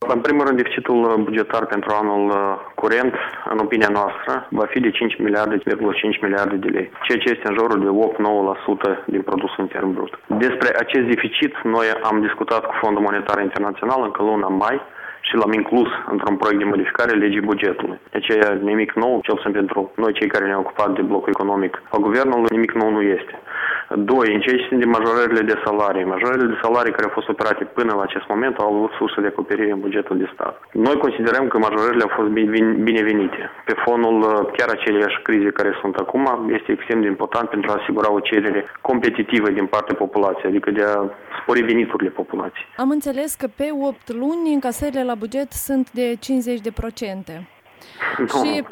În primul rând, deficitul bugetar pentru anul curent, în opinia noastră, va fi de 5 miliarde de lei, ceea ce este în jurul de 8-9% din produsul intern brut. Despre acest deficit, noi am discutat cu Fondul Monetar Internațional încă luna mai și l-am inclus într-un proiect de modificare a legii bugetului. Deci nimic nou, cel puțin pentru noi cei care ne-au ocupat de blocul economic al guvernului, nimic nou nu este. Doi, în ceea ce țin de majorările de salarii. Majorările de salarii care au fost operate până la acest moment au avut sursă de acoperire în bugetul de stat. Noi considerăm că majorările au fost binevenite. Pe fonul chiar aceleiași crize care sunt acum, este extrem de important pentru a asigura o cerere competitivă din partea populației, adică de a spori veniturile populației. Am înțeles că pe 8 luni încasările la buget sunt de 50%. Nu. Și...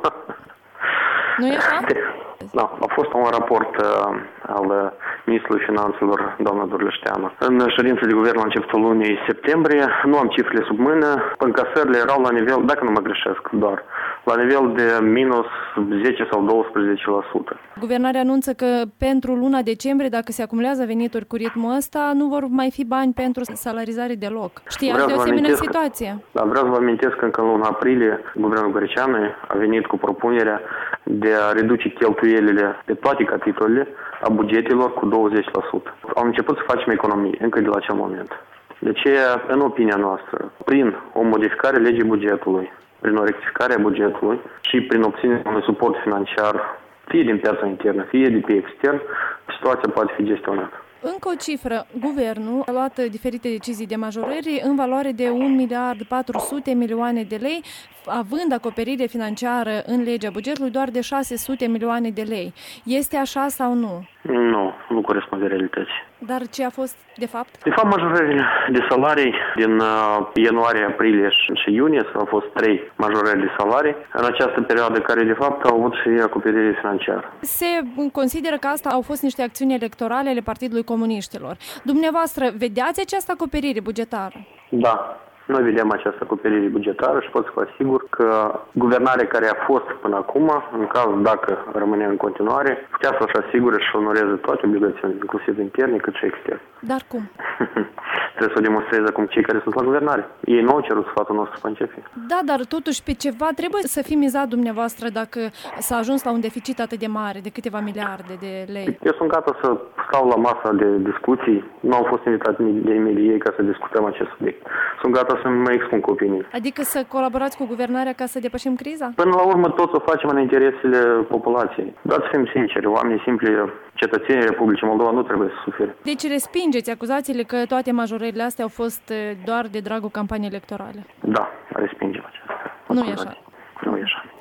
Nu e așa? Da, a fost un raport al Ministrului Finanțelor, doamna Dorleșteanu. În ședința de guvern la începutul lunii septembrie, nu am cifrele sub mână, încasările erau la nivel, dacă nu mă greșesc, doar la nivel de minus 10 sau 12%. Guvernarea anunță că pentru luna decembrie, dacă se acumulează venituri cu ritmul ăsta, nu vor mai fi bani pentru salarizare deloc. Știați de o asemenea situație? Da, vreau să vă amintesc că încă în luna aprilie, guvernul grecean a venit cu propunerea de a reduce cheltuielile de toate capitolele a bugetelor cu 20%. Am început să facem economii încă de la acel moment. De aceea, în opinia noastră, prin o modificare a legii bugetului, prin o rectificare a bugetului și prin obținerea unui suport financiar, fie din piața internă, fie de pe extern, situația poate fi gestionată. Încă o cifră. Guvernul a luat diferite decizii de majorări în valoare de 1.400.000.000 de lei, având acoperire financiară în legea bugetului doar de 600 milioane de lei. Este așa sau nu? Nu corespunde realității. Dar ce a fost de fapt? De fapt, majorările de salarii din ianuarie, aprilie și iunie au fost 3 majorări de salarii în această perioadă, care de fapt au avut și acoperire financiară. Se consideră că asta au fost niște acțiuni electorale ale Partidului Comuniștilor. Dumneavoastră, vedeați această acoperire bugetară? Da. Noi vedem această acoperire bugetară și pot să vă asigur că guvernarea care a fost până acum, în caz dacă rămâne în continuare, putea să-și asigure și onoreze toate obligațiunile, inclusiv interne cât și externe. Dar cum? Trebuie să o demonstreze acum cei care sunt la guvernare. Ei nu au cerut sfatul nostru pe începere. Da, dar totuși pe ceva trebuie să fi mizat dumneavoastră dacă s-a ajuns la un deficit atât de mare, de câteva miliarde de lei. Eu sunt gata să stau la masa de discuții. Nu am fost invitat de ei ca să discutăm acest subiect. Sunt gata să mă expun cu opinii. Adică să colaborați cu guvernarea ca să depășim criza? Până la urmă tot o facem în interesele populației. Dar să fim sinceri, oamenii simpli, cetățenii Republicii Moldova nu trebuie să sufere. Deci respingeți acuzațiile că toate majorările astea au fost doar de dragul campaniei electorale? Da, respingem aceasta. Nu e așa. Nu e așa.